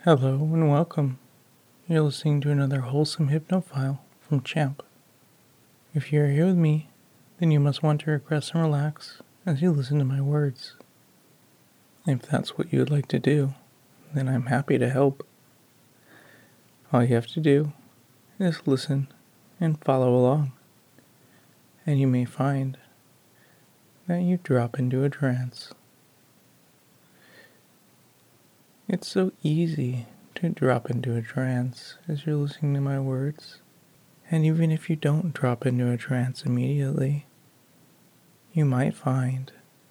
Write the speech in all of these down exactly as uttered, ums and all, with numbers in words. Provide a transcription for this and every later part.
Hello and welcome. You're listening to another wholesome hypnophile from Champ. If you're here with me, then you must want to regress and relax as you listen to my words. If that's what you would like to do, then I'm happy to help. All you have to do is listen and follow along, and you may find that you drop into a trance. It's so easy to drop into a trance as you're listening to my words. And even if you don't drop into a trance immediately, you might find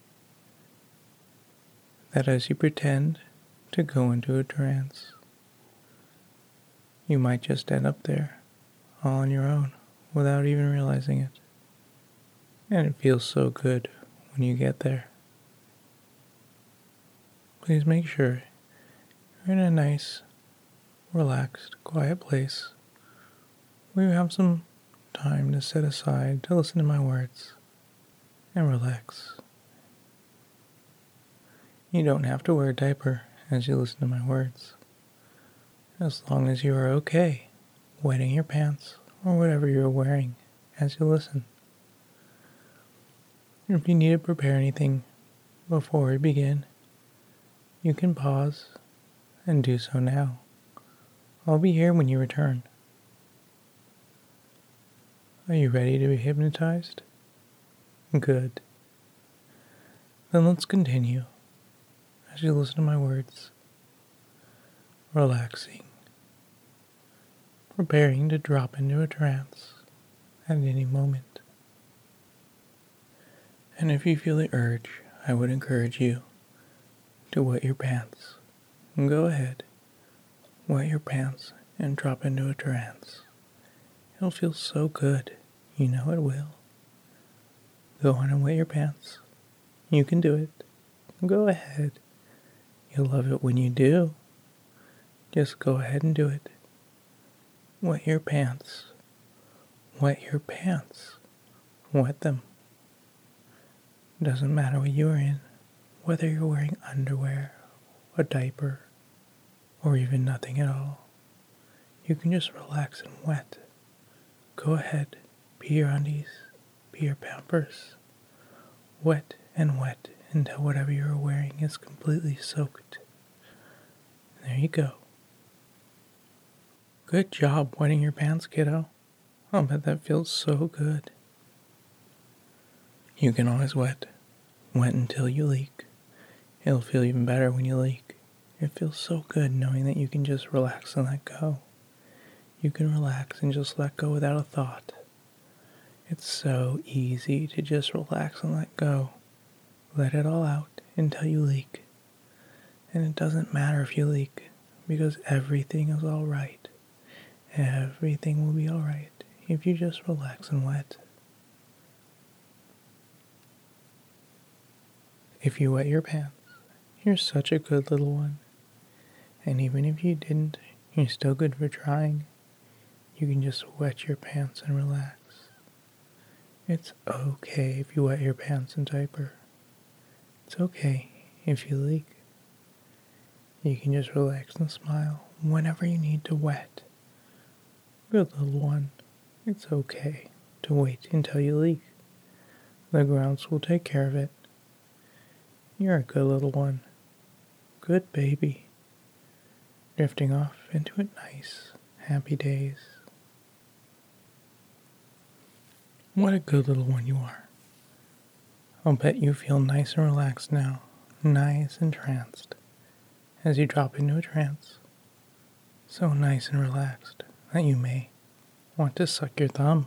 that as you pretend to go into a trance, you might just end up there all on your own without even realizing it. And it feels so good when you get there. Please make sure you're in a nice, relaxed, quiet place where you have some time to set aside to listen to my words and relax. You don't have to wear a diaper as you listen to my words, as long as you are okay wetting your pants or whatever you're wearing as you listen. If you need to prepare anything before we begin, you can pause and do so now. I'll be here when you return. Are you ready to be hypnotized? Good. Then let's continue as you listen to my words. Relaxing. Preparing to drop into a trance at any moment. And if you feel the urge, I would encourage you to wet your pants. Go ahead, wet your pants and drop into a trance. It'll feel so good. You know it will. Go on and wet your pants. You can do it. Go ahead. You'll love it when you do. Just go ahead and do it. Wet your pants. Wet your pants. Wet them. Doesn't matter what you're in, whether you're wearing underwear, a diaper, or even nothing at all. You can just relax and wet. Go ahead, pee your undies, pee your pampers. Wet and wet until whatever you're wearing is completely soaked. There you go. Good job wetting your pants, kiddo. I'll bet that feels so good. You can always wet. Wet until you leak. It'll feel even better when you leak. It feels so good knowing that you can just relax and let go. You can relax and just let go without a thought. It's so easy to just relax and let go. Let it all out until you leak. And it doesn't matter if you leak, because everything is all right. Everything will be all right if you just relax and wet. If you wet your pants, you're such a good little one. And even if you didn't, you're still good for trying. You can just wet your pants and relax. It's okay if you wet your pants and diaper. It's okay if you leak. You can just relax and smile whenever you need to wet. Good little one, it's okay to wait until you leak. The grounds will take care of it. You're a good little one. Good baby. Drifting off into a nice, happy days. What a good little one you are. I'll bet you feel nice and relaxed now, nice and tranced, as you drop into a trance. So nice and relaxed that you may want to suck your thumb.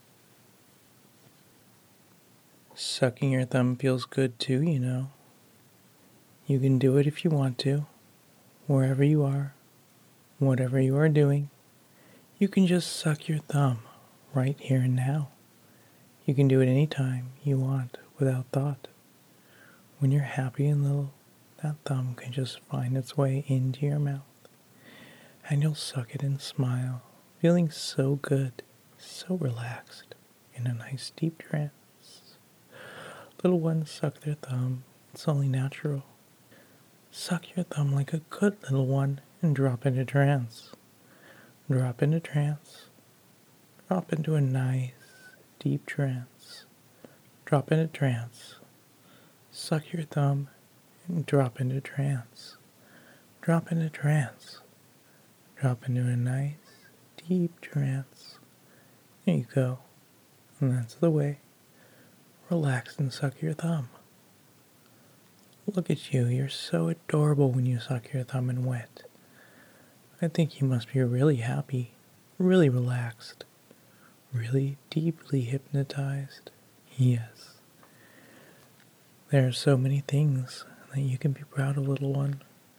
Sucking your thumb feels good too, you know. You can do it if you want to, wherever you are, whatever you are doing. You can just suck your thumb right here and now. You can do it anytime you want without thought. When you're happy and little, that thumb can just find its way into your mouth. And you'll suck it and smile, feeling so good, so relaxed, in a nice deep trance. Little ones suck their thumb. It's only natural. Suck your thumb like a good little one and drop into trance. Drop into trance. Drop into a nice, deep trance. Drop into trance. Suck your thumb and drop into trance. Drop into trance. Drop into a nice, deep trance. There you go. And that's the way. Relax and suck your thumb. Look at you. You're so adorable when you suck your thumb and wet. I think you must be really happy, really relaxed, really deeply hypnotized. Yes. There are so many things that you can be proud of, little one.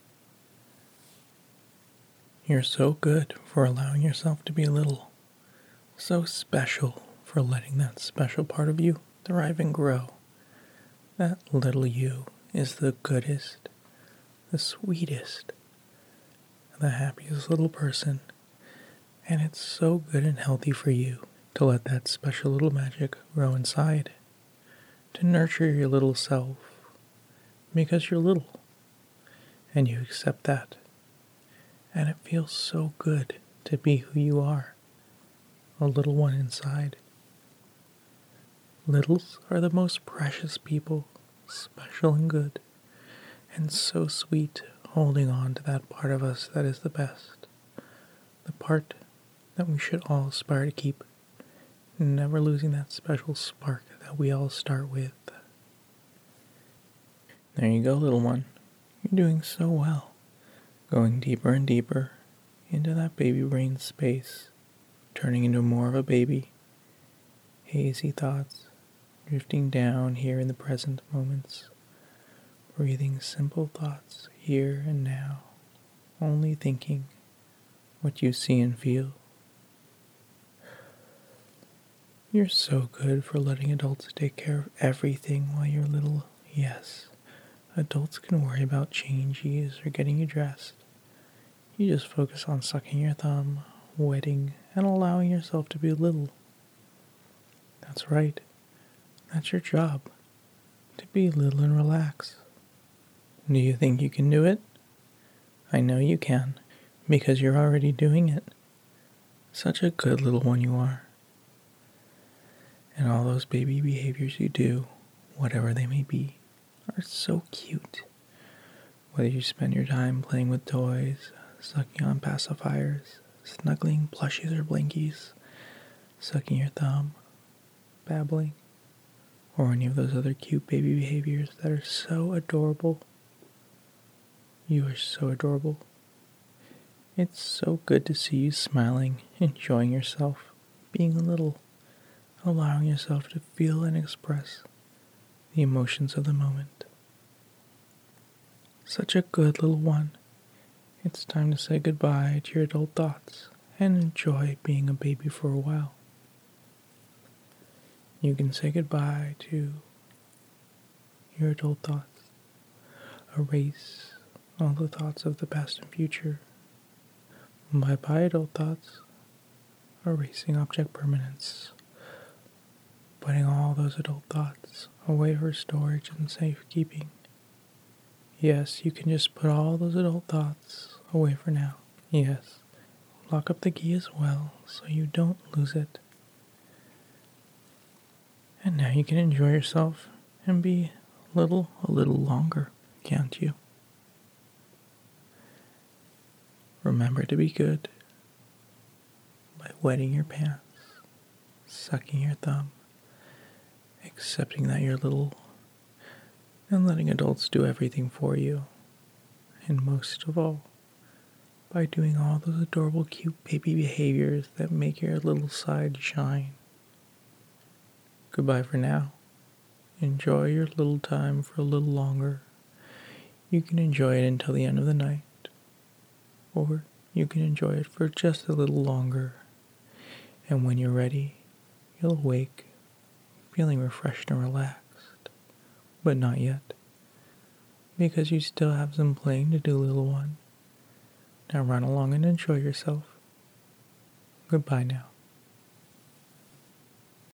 You're so good for allowing yourself to be little. So special for letting that special part of you thrive and grow. That little you is the goodest, the sweetest, the happiest little person. And it's so good and healthy for you to let that special little magic grow inside. To nurture your little self. Because you're little. And you accept that. And it feels so good to be who you are. A little one inside. Littles are the most precious people, special and good, and so sweet, holding on to that part of us that is the best. The part that we should all aspire to keep, never losing that special spark that we all start with. There you go, little one. You're doing so well. Going deeper and deeper into that baby brain space, turning into more of a baby. Hazy thoughts, drifting down here in the present moments, breathing simple thoughts here and now, only thinking what you see and feel. You're so good for letting adults take care of everything while you're little. Yes, adults can worry about changes or getting you dressed. You just focus on sucking your thumb, wetting, and allowing yourself to be little. That's right. That's your job. To be little and relax. Do you think you can do it? I know you can, because you're already doing it. Such a good little one you are. And all those baby behaviors you do, whatever they may be, are so cute. Whether you spend your time playing with toys, sucking on pacifiers, snuggling plushies or blinkies, sucking your thumb, babbling, or any of those other cute baby behaviors that are so adorable. You are so adorable. It's so good to see you smiling, enjoying yourself, being a little, allowing yourself to feel and express the emotions of the moment. Such a good little one. It's time to say goodbye to your adult thoughts and enjoy being a baby for a while. You can say goodbye to your adult thoughts. Erase all the thoughts of the past and future. Bye-bye, adult thoughts. Erasing object permanence. Putting all those adult thoughts away for storage and safekeeping. Yes, you can just put all those adult thoughts away for now. Yes. Lock up the key as well so you don't lose it. And now you can enjoy yourself and be little a little longer, can't you? Remember to be good by wetting your pants, sucking your thumb, accepting that you're little, and letting adults do everything for you. And most of all, by doing all those adorable, cute baby behaviors that make your little side shine. Goodbye for now. Enjoy your little time for a little longer. You can enjoy it until the end of the night. Or you can enjoy it for just a little longer. And when you're ready, you'll awake, feeling refreshed and relaxed. But not yet. Because you still have some playing to do, little one. Now run along and enjoy yourself. Goodbye now.